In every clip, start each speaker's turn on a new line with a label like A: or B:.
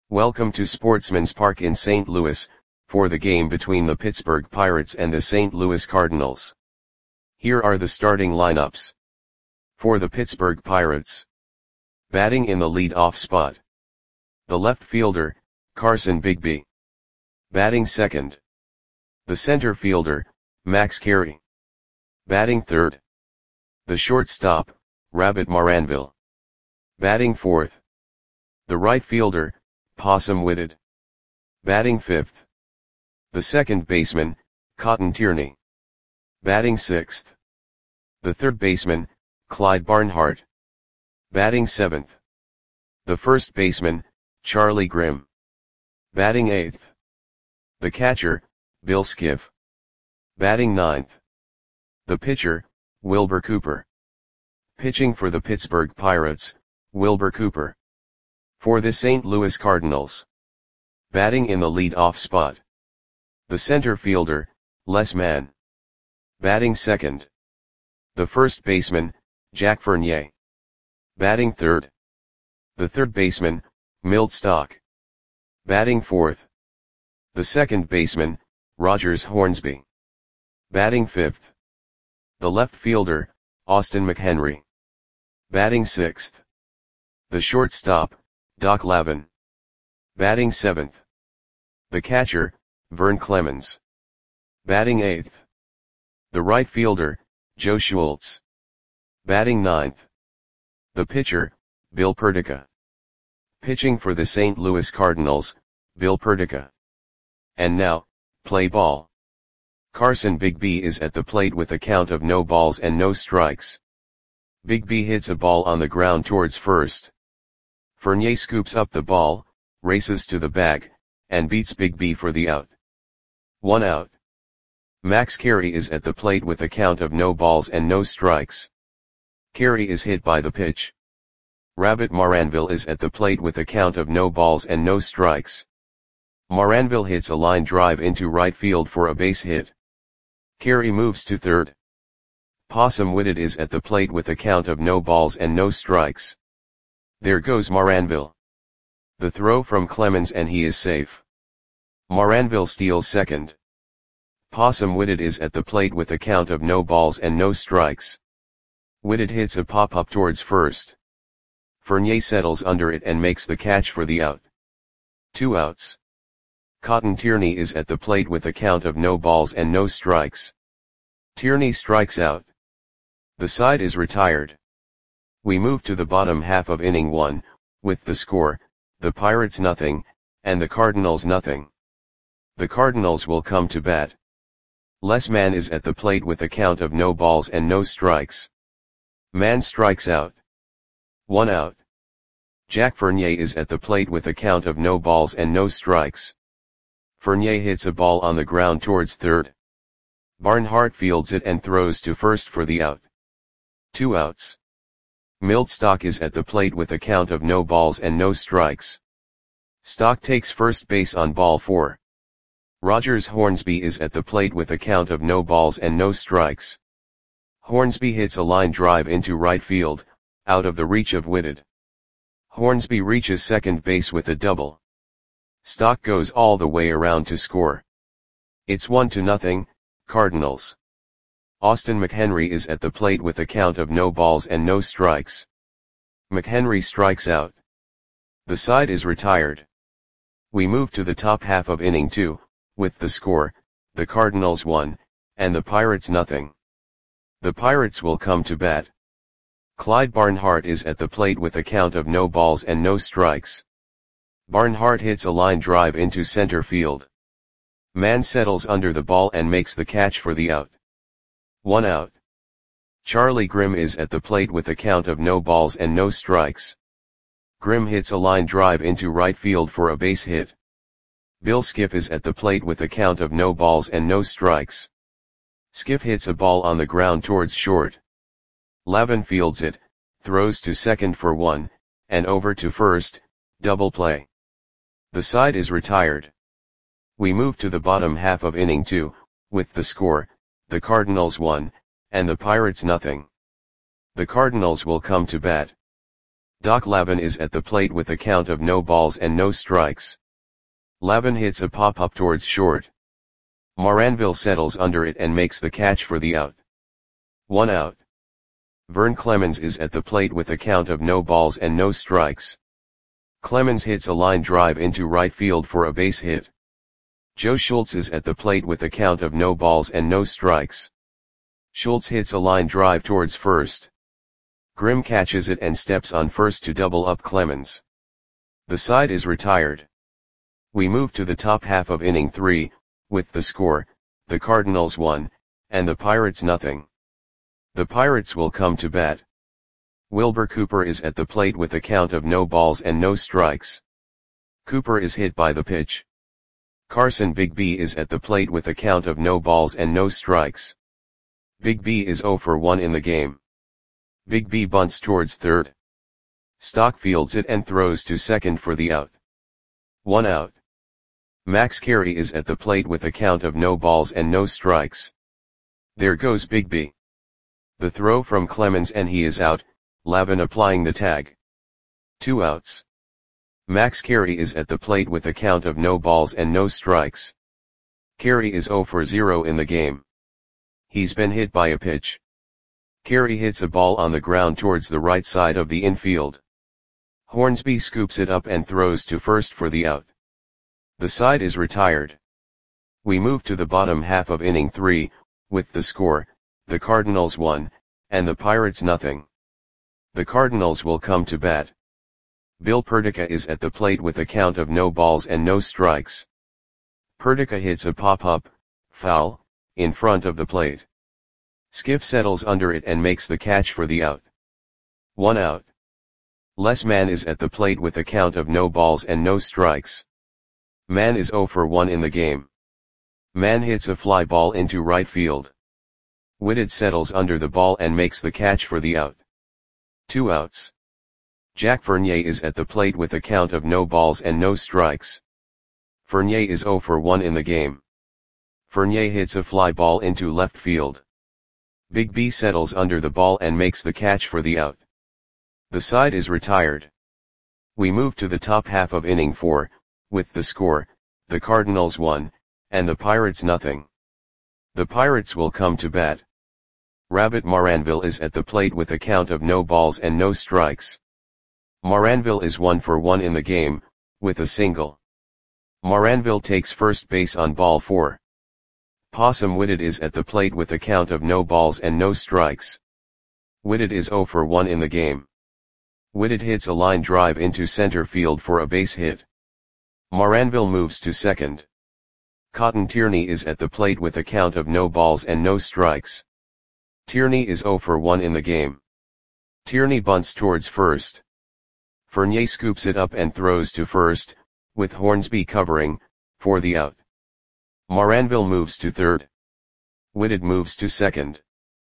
A: Welcome to Sportsman's Park in St. Louis, for the game between the Pittsburgh Pirates and the St. Louis Cardinals. Here are the starting lineups. For the Pittsburgh Pirates. Batting in the lead-off spot. The left fielder, Carson Bigby. Batting second. The center fielder, Max Carey. Batting third. The shortstop, Rabbit Maranville. Batting fourth. The right fielder, Possum Whitted. Batting fifth. The second baseman, Cotton Tierney. Batting sixth. The third baseman, Clyde Barnhart. Batting seventh. The first baseman, Charlie Grimm. Batting eighth. The catcher, Bill Skiff. Batting ninth. The pitcher, Wilbur Cooper. Pitching for the Pittsburgh Pirates, Wilbur Cooper. For the St. Louis Cardinals. Batting in the lead-off spot. The center fielder, Les Mann. Batting second. The first baseman, Jack Fournier. Batting third. The third baseman, Milt Stock. Batting fourth. The second baseman, Rogers Hornsby. Batting fifth. The left fielder, Austin McHenry. Batting sixth. The shortstop, Doc Lavin. Batting seventh. The catcher, Vern Clemens. Batting eighth. The right fielder, Joe Schultz. Batting ninth. The pitcher, Bill Perdica. Pitching for the St. Louis Cardinals, Bill Perdica. And now, play ball. Carson Bigby is at the plate with a count of no balls and no strikes. Bigby hits a ball on the ground towards first. Fournier scoops up the ball, races to the bag, and beats Bigby for the out. 1 out. Max Carey is at the plate with a count of no balls and no strikes. Carey is hit by the pitch. Rabbit Maranville is at the plate with a count of no balls and no strikes. Maranville hits a line drive into right field for a base hit. Carey moves to third. Possum Whitted is at the plate with a count of no balls and no strikes. There goes Maranville. The throw from Clemens and he is safe. Maranville steals second. Possum Whitted is at the plate with a count of no balls and no strikes. Whitted hits a pop-up towards first. Fournier settles under it and makes the catch for the out. 2 outs. Cotton Tierney is at the plate with a count of no balls and no strikes. Tierney strikes out. The side is retired. We move to the bottom half of inning 1, with the score, the Pirates nothing, and the Cardinals nothing. The Cardinals will come to bat. Les Mann is at the plate with a count of no balls and no strikes. Mann strikes out. 1 out. Jack Fournier is at the plate with a count of no balls and no strikes. Fournier hits a ball on the ground towards third. Barnhart fields it and throws to first for the out. 2 outs. Milt Stock is at the plate with a count of no balls and no strikes. Stock takes first base on ball 4. Rogers Hornsby is at the plate with a count of no balls and no strikes. Hornsby hits a line drive into right field, out of the reach of Whitted. Hornsby reaches second base with a double. Stock goes all the way around to score. It's 1-0, Cardinals. Austin McHenry is at the plate with a count of no balls and no strikes. McHenry strikes out. The side is retired. We move to the top half of inning 2, with the score, the Cardinals 1, and the Pirates nothing. The Pirates will come to bat. Clyde Barnhart is at the plate with a count of no balls and no strikes. Barnhart hits a line drive into center field. Mann settles under the ball and makes the catch for the out. 1 out. Charlie Grimm is at the plate with a count of no balls and no strikes. Grimm hits a line drive into right field for a base hit. Bill Skiff is at the plate with a count of no balls and no strikes. Skiff hits a ball on the ground towards short. Lavin fields it, throws to second for 1, and over to first, double play. The side is retired. We move to the bottom half of inning 2, with the score, the Cardinals 1, and the Pirates nothing. The Cardinals will come to bat. Doc Lavin is at the plate with a count of no balls and no strikes. Lavin hits a pop-up towards short. Moranville settles under it and makes the catch for the out. 1 out. Vern Clemens is at the plate with a count of no balls and no strikes. Clemens hits a line drive into right field for a base hit. Joe Schultz is at the plate with a count of no balls and no strikes. Schultz hits a line drive towards first. Grimm catches it and steps on first to double up Clemens. The side is retired. We move to the top half of inning 3, with the score, the Cardinals 1, and the Pirates nothing. The Pirates will come to bat. Wilbur Cooper is at the plate with a count of no balls and no strikes. Cooper is hit by the pitch. Carson Big B is at the plate with a count of no balls and no strikes. Big B is 0 for 1 in the game. Big B bunts towards third. Stock fields it and throws to second for the out. 1 out. Max Carey is at the plate with a count of no balls and no strikes. There goes Big B. The throw from Clemens and he is out, Lavin applying the tag. 2 outs. Max Carey is at the plate with a count of no balls and no strikes. Carey is 0 for 0 in the game. He's been hit by a pitch. Carey hits a ball on the ground towards the right side of the infield. Hornsby scoops it up and throws to first for the out. The side is retired. We move to the bottom half of inning 3, with the score, the Cardinals 1, and the Pirates nothing. The Cardinals will come to bat. Bill Perdica is at the plate with a count of no balls and no strikes. Perdica hits a pop-up, foul, in front of the plate. Skiff settles under it and makes the catch for the out. 1 out. Les Mann is at the plate with a count of no balls and no strikes. Mann is 0 for 1 in the game. Mann hits a fly ball into right field. Whitted settles under the ball and makes the catch for the out. 2 outs. Jack Fournier is at the plate with a count of no balls and no strikes. Fournier is 0 for 1 in the game. Fournier hits a fly ball into left field. Big B settles under the ball and makes the catch for the out. The side is retired. We move to the top half of inning 4, with the score, the Cardinals 1, and the Pirates nothing. The Pirates will come to bat. Rabbit Moranville is at the plate with a count of no balls and no strikes. Moranville is 1 for 1 in the game, with a single. Moranville takes first base on ball 4. Possum Whitted is at the plate with a count of no balls and no strikes. Whitted is 0 for 1 in the game. Whitted hits a line drive into center field for a base hit. Moranville moves to second. Cotton Tierney is at the plate with a count of no balls and no strikes. Tierney is 0 for 1 in the game. Tierney bunts towards first. Fournier scoops it up and throws to first, with Hornsby covering, for the out. Moranville moves to third. Whitted moves to second.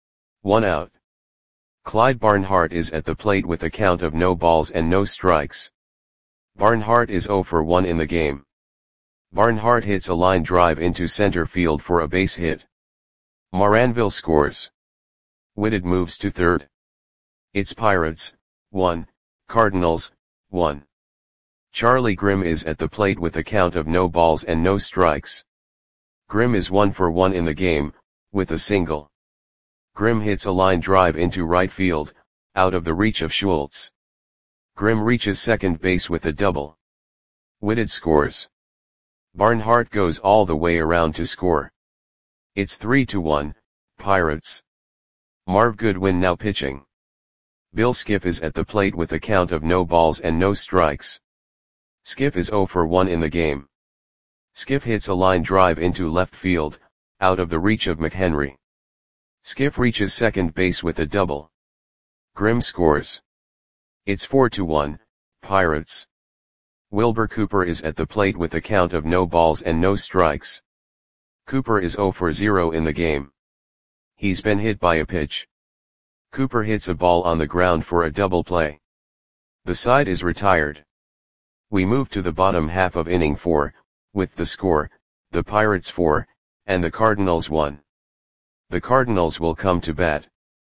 A: 1 out. Clyde Barnhart is at the plate with a count of no balls and no strikes. Barnhart is 0 for 1 in the game. Barnhart hits a line drive into center field for a base hit. Moranville scores. Whitted moves to third. It's Pirates, 1, Cardinals, 1. Charlie Grimm is at the plate with a count of no balls and no strikes. Grimm is 1 for 1 in the game, with a single. Grimm hits a line drive into right field, out of the reach of Schultz. Grimm reaches second base with a double. Whitted scores. Barnhart goes all the way around to score. It's 3-1, Pirates. Marv Goodwin now pitching. Bill Skiff is at the plate with a count of no balls and no strikes. Skiff is 0 for 1 in the game. Skiff hits a line drive into left field, out of the reach of McHenry. Skiff reaches second base with a double. Grimm scores. It's 4-1, Pirates. Wilbur Cooper is at the plate with a count of no balls and no strikes. Cooper is 0 for 0 in the game. He's been hit by a pitch. Cooper hits a ball on the ground for a double play. The side is retired. We move to the bottom half of inning 4, with the score, the Pirates 4, and the Cardinals 1. The Cardinals will come to bat.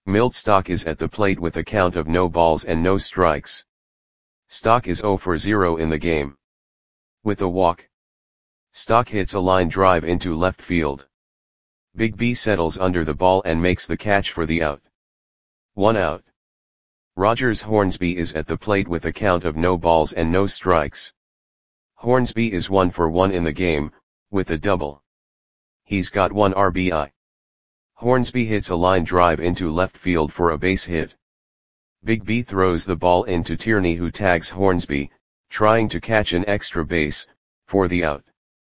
A: Milt Stock is at the plate with a count of no balls and no strikes. Stock is 0 for 0 in the game. With a walk, Stock hits a line drive into left field. Big B settles under the ball and makes the catch for the out. 1 out. Rogers Hornsby is at the plate with a count of no balls and no strikes. Hornsby is 1 for 1 in the game, with a double. He's got 1 RBI. Hornsby hits a line drive into left field for a base hit. Big B throws the ball into Tierney, who tags Hornsby, trying to catch an extra base, for the out.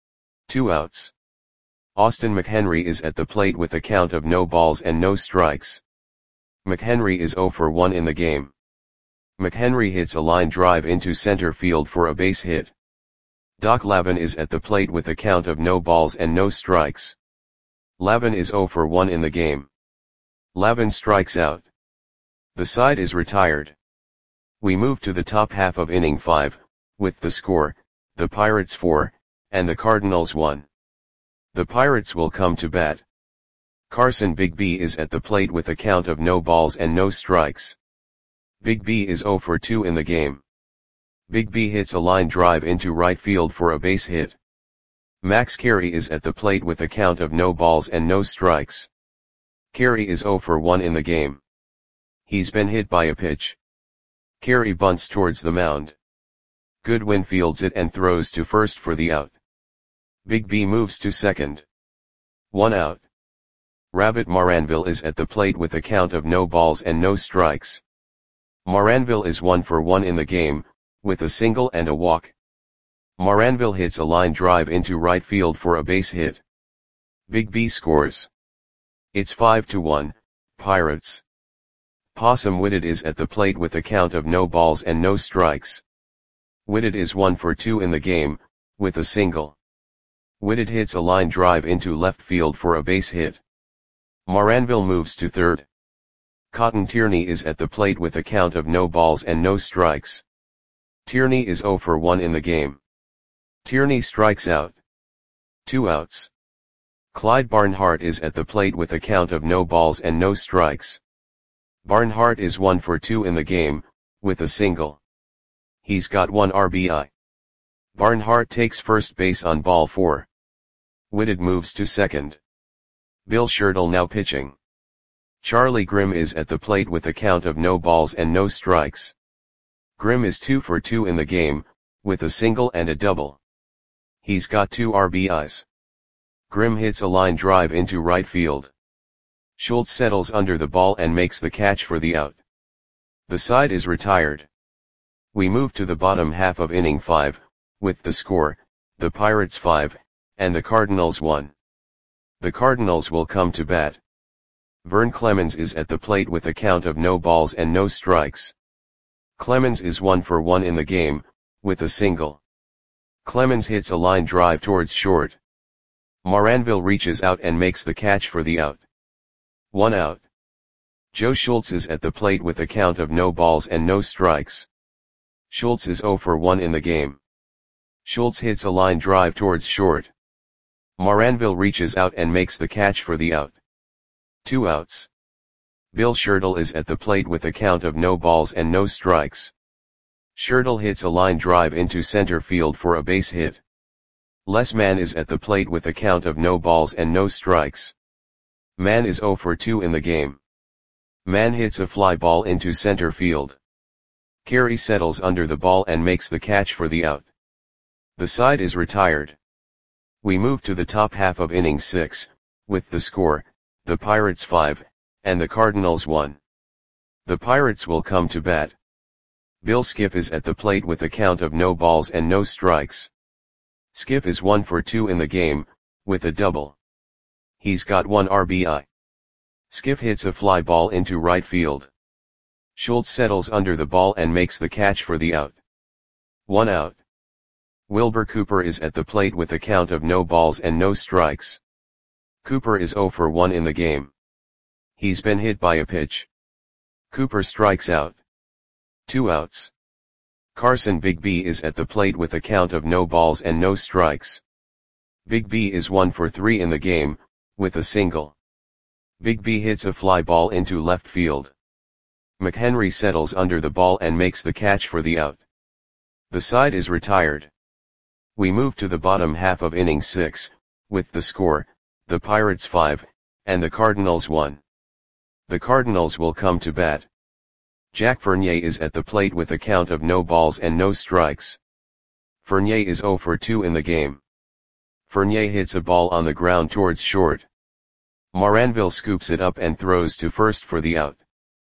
A: 2 outs. Austin McHenry is at the plate with a count of no balls and no strikes. McHenry is 0 for 1 in the game. McHenry hits a line drive into center field for a base hit. Doc Lavin is at the plate with a count of no balls and no strikes. Lavin is 0 for 1 in the game. Lavin strikes out. The side is retired. We move to the top half of inning 5, with the score, the Pirates 4, and the Cardinals 1. The Pirates will come to bat. Carson Big B is at the plate with a count of no balls and no strikes. Big B is 0 for 2 in the game. Big B hits a line drive into right field for a base hit. Max Carey is at the plate with a count of no balls and no strikes. Carey is 0 for 1 in the game. He's been hit by a pitch. Carey bunts towards the mound. Goodwin fields it and throws to first for the out. Big B moves to second. 1 out. Rabbit Maranville is at the plate with a count of no balls and no strikes. Maranville is 1 for 1 in the game, with a single and a walk. Maranville hits a line drive into right field for a base hit. Big B scores. It's 5-1, Pirates. Possum Whitted is at the plate with a count of no balls and no strikes. Whitted is 1 for 2 in the game, with a single. Whitted hits a line drive into left field for a base hit. Maranville moves to third. Cotton Tierney is at the plate with a count of no balls and no strikes. Tierney is 0 for 1 in the game. Tierney strikes out. 2 outs. Clyde Barnhart is at the plate with a count of no balls and no strikes. Barnhart is 1 for 2 in the game, with a single. He's got 1 RBI. Barnhart takes first base on ball 4. Whitted moves to second. Bill Shirtle now pitching. Charlie Grimm is at the plate with a count of no balls and no strikes. Grimm is 2 for 2 in the game, with a single and a double. He's got 2 RBIs. Grimm hits a line drive into right field. Schultz settles under the ball and makes the catch for the out. The side is retired. We move to the bottom half of inning 5, with the score, the Pirates 5, and the Cardinals 1. The Cardinals will come to bat. Vern Clemens is at the plate with a count of no balls and no strikes. Clemens is 1 for 1 in the game, with a single. Clemens hits a line drive towards short. Maranville reaches out and makes the catch for the out. 1 out. Joe Schultz is at the plate with a count of no balls and no strikes. Schultz is 0 for 1 in the game. Schultz hits a line drive towards short. Maranville reaches out and makes the catch for the out. 2 outs. Bill Shirtle is at the plate with a count of no balls and no strikes. Shirtle hits a line drive into center field for a base hit. Les Mann is at the plate with a count of no balls and no strikes. Mann is 0 for 2 in the game. Mann hits a fly ball into center field. Carey settles under the ball and makes the catch for the out. The side is retired. We move to the top half of inning 6, with the score, the Pirates 5, and the Cardinals 1. The Pirates will come to bat. Bill Skiff is at the plate with a count of no balls and no strikes. Skiff is 1 for 2 in the game, with a double. He's got 1 RBI. Skiff hits a fly ball into right field. Schultz settles under the ball and makes the catch for the out. 1 out. Wilbur Cooper is at the plate with a count of no balls and no strikes. Cooper is 0 for 1 in the game. He's been hit by a pitch. Cooper strikes out. 2 outs. Carson Big B is at the plate with a count of no balls and no strikes. Big B is 1 for 3 in the game, with a single. Big B hits a fly ball into left field. McHenry settles under the ball and makes the catch for the out. The side is retired. We move to the bottom half of inning 6, with the score, the Pirates 5, and the Cardinals 1. The Cardinals will come to bat. Jack Fournier is at the plate with a count of no balls and no strikes. Fournier is 0 for 2 in the game. Fournier hits a ball on the ground towards short. Moranville scoops it up and throws to first for the out.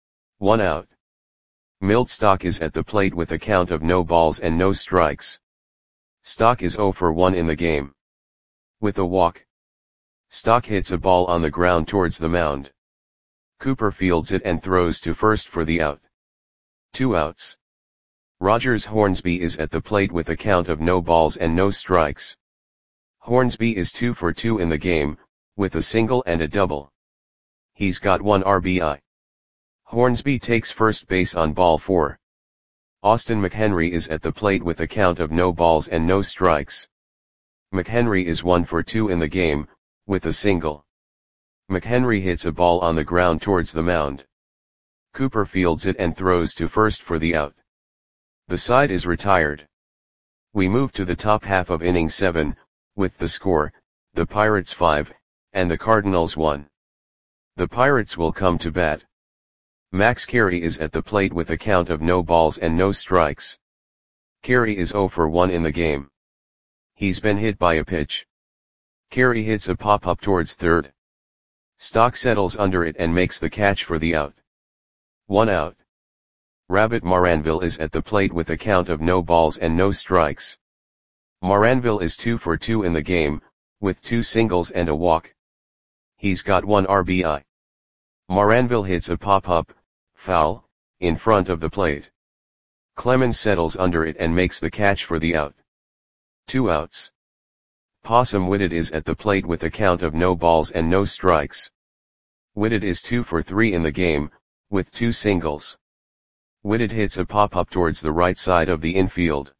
A: 1 out. Milt Stock is at the plate with a count of no balls and no strikes. Stock is 0 for 1 in the game. With a walk, Stock hits a ball on the ground towards the mound. Cooper fields it and throws to first for the out. 2 outs. Rogers Hornsby is at the plate with a count of no balls and no strikes. Hornsby is 2 for 2 in the game, with a single and a double. He's got 1 RBI. Hornsby takes first base on ball 4. Austin McHenry is at the plate with a count of no balls and no strikes. McHenry is 1 for 2 in the game, with a single. McHenry hits a ball on the ground towards the mound. Cooper fields it and throws to first for the out. The side is retired. We move to the top half of inning 7, with the score, the Pirates 5, and the Cardinals 1. The Pirates will come to bat. Max Carey is at the plate with a count of no balls and no strikes. Carey is 0 for 1 in the game. He's been hit by a pitch. Carey hits a pop-up towards third. Stock settles under it and makes the catch for the out. 1 out. Rabbit Moranville is at the plate with a count of no balls and no strikes. Moranville is 2 for 2 in the game, with 2 singles and a walk. He's got 1 RBI. Moranville hits a pop-up, foul, in front of the plate. Clemens settles under it and makes the catch for the out. 2 outs. Possum Whitted is at the plate with a count of no balls and no strikes. Whitted is 2 for 3 in the game, with 2 singles. Whitted hits a pop-up towards the right side of the infield.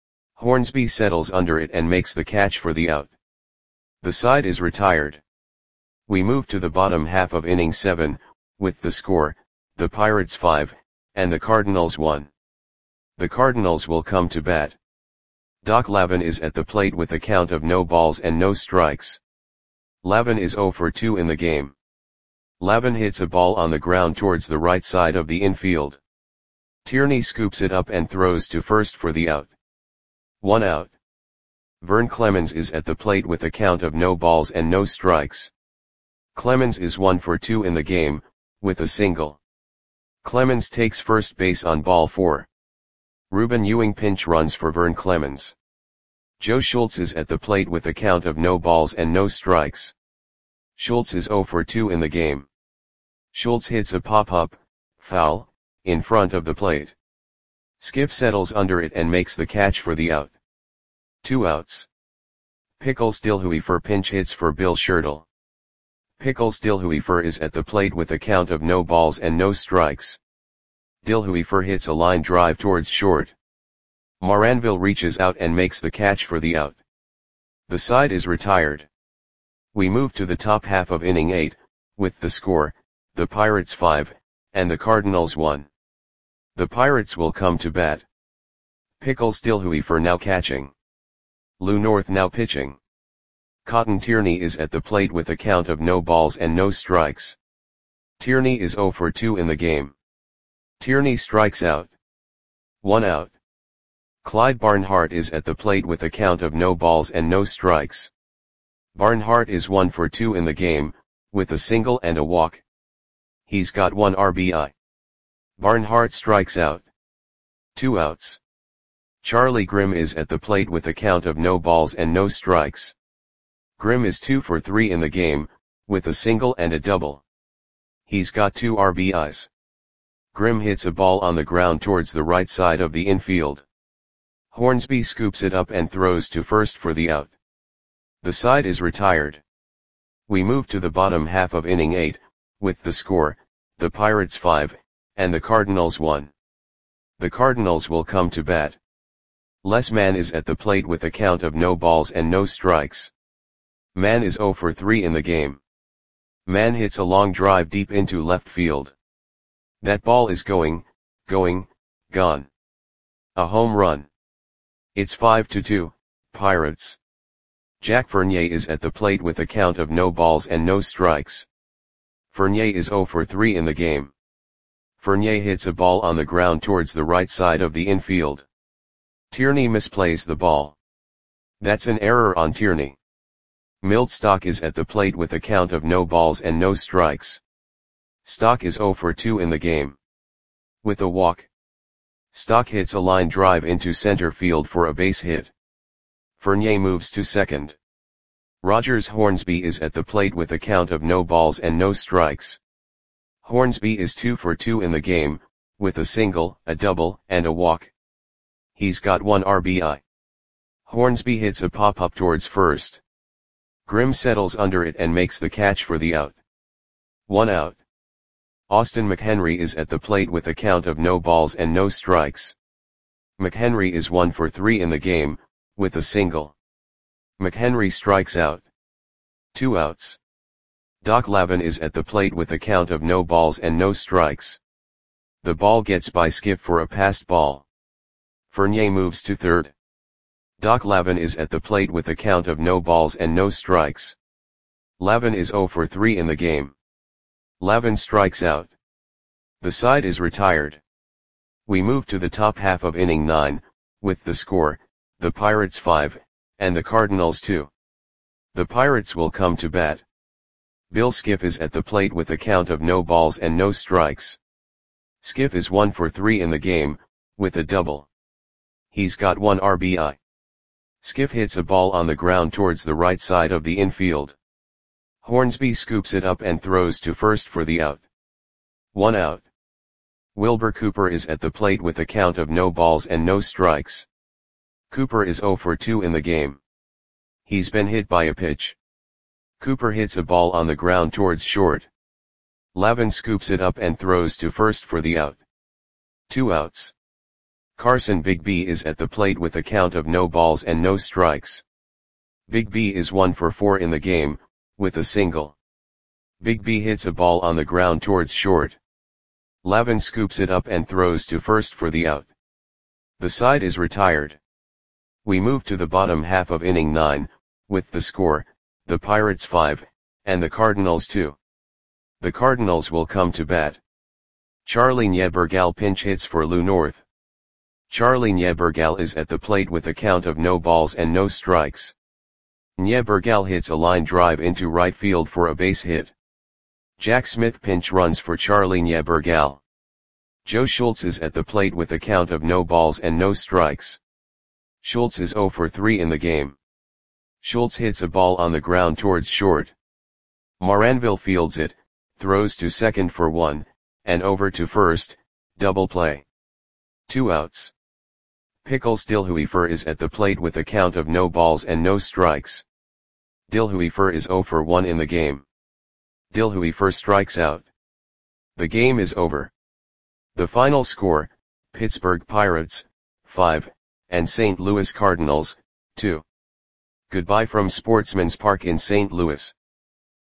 A: Hornsby settles under it and makes the catch for the out. The side is retired. We move to the bottom half of inning 7, with the score, the Pirates 5, and the Cardinals 1. The Cardinals will come to bat. Doc Lavin is at the plate with a count of no balls and no strikes. Lavin is 0 for 2 in the game. Lavin hits a ball on the ground towards the right side of the infield. Tierney scoops it up and throws to first for the out. 1 out. Vern Clemens is at the plate with a count of no balls and no strikes. Clemens is 1 for 2 in the game, with a single. Clemens takes first base on ball 4. Reuben Ewing pinch runs for Vern Clemens. Joe Schultz is at the plate with a count of no balls and no strikes. Schultz is 0 for 2 in the game. Schultz hits a pop-up, foul, in front of the plate. Skip settles under it and makes the catch for the out. 2 outs. Pickles Dilhuifer pinch hits for Bill Schertle. Pickles Dilhuifer is at the plate with a count of no balls and no strikes. Dilhuifer hits a line drive towards short. Moranville reaches out and makes the catch for the out. The side is retired. We move to the top half of inning 8, with the score, the Pirates 5, and the Cardinals 1. The Pirates will come to bat. Pickles Dilhuifer now catching. Lou North now pitching. Cotton Tierney is at the plate with a count of no balls and no strikes. Tierney is 0 for 2 in the game. Tierney strikes out. 1 out. Clyde Barnhart is at the plate with a count of no balls and no strikes. Barnhart is 1 for 2 in the game, with a single and a walk. He's got 1 RBI. Barnhart strikes out. 2 outs. Charlie Grimm is at the plate with a count of no balls and no strikes. Grimm is 2 for 3 in the game, with a single and a double. He's got 2 RBIs. Grimm hits a ball on the ground towards the right side of the infield. Hornsby scoops it up and throws to first for the out. The side is retired. We move to the bottom half of inning 8, with the score, the Pirates 5, and the Cardinals 1. The Cardinals will come to bat. Les Mann is at the plate with a count of no balls and no strikes. Mann is 0 for 3 in the game. Man hits a long drive deep into left field. That ball is going, gone. A home run. It's 5-2, Pirates. Jack Fournier is at the plate with a count of no balls and no strikes. Fournier is 0 for 3 in the game. Fournier hits a ball on the ground towards the right side of the infield. Tierney misplays the ball. That's an error on Tierney. Milt Stock is at the plate with a count of no balls and no strikes. Stock is 0 for 2 in the game. With a walk, Stock hits a line drive into center field for a base hit. Fournier moves to second. Rogers Hornsby is at the plate with a count of no balls and no strikes. Hornsby is 2 for 2 in the game, with a single, a double, and a walk. He's got 1 RBI. Hornsby hits a pop-up towards first. Grimm settles under it and makes the catch for the out. 1 out. Austin McHenry is at the plate with a count of no balls and no strikes. McHenry is 1 for 3 in the game, with a single. McHenry strikes out. 2 outs. Doc Lavin is at the plate with a count of no balls and no strikes. The ball gets by Skip for a passed ball. Fournier moves to third. Doc Lavin is at the plate with a count of no balls and no strikes. Lavin is 0 for 3 in the game. Lavin strikes out. The side is retired. We move to the top half of inning 9, with the score, the Pirates 5, and the Cardinals 2. The Pirates will come to bat. Bill Skiff is at the plate with a count of no balls and no strikes. Skiff is 1 for 3 in the game, with a double. He's got 1 RBI. Skiff hits a ball on the ground towards the right side of the infield. Hornsby scoops it up and throws to first for the out. 1 out. Wilbur Cooper is at the plate with a count of no balls and no strikes. Cooper is 0 for 2 in the game. He's been hit by a pitch. Cooper hits a ball on the ground towards short. Lavin scoops it up and throws to first for the out. 2 outs. Carson Bigby is at the plate with a count of no balls and no strikes. Bigby is 1 for 4 in the game, with a single. Bigby hits a ball on the ground towards short. Lavin scoops it up and throws to first for the out. The side is retired. We move to the bottom half of inning 9, with the score, the Pirates 5, and the Cardinals 2. The Cardinals will come to bat. Charlie Niebergal pinch hits for Lou North. Charlie Niebergal is at the plate with a count of no balls and no strikes. Niebergal hits a line drive into right field for a base hit. Jack Smith pinch runs for Charlie Niebergal. Joe Schultz is at the plate with a count of no balls and no strikes. Schultz is 0 for 3 in the game. Schultz hits a ball on the ground towards short. Moranville fields it, throws to second for 1, and over to first, double play. 2 outs. Pickles Dilhuifer is at the plate with a count of no balls and no strikes. Dilhuifer is 0 for 1 in the game. Dilhuifer strikes out. The game is over. The final score, Pittsburgh Pirates, 5, and St. Louis Cardinals, 2. Goodbye from Sportsman's Park in St. Louis.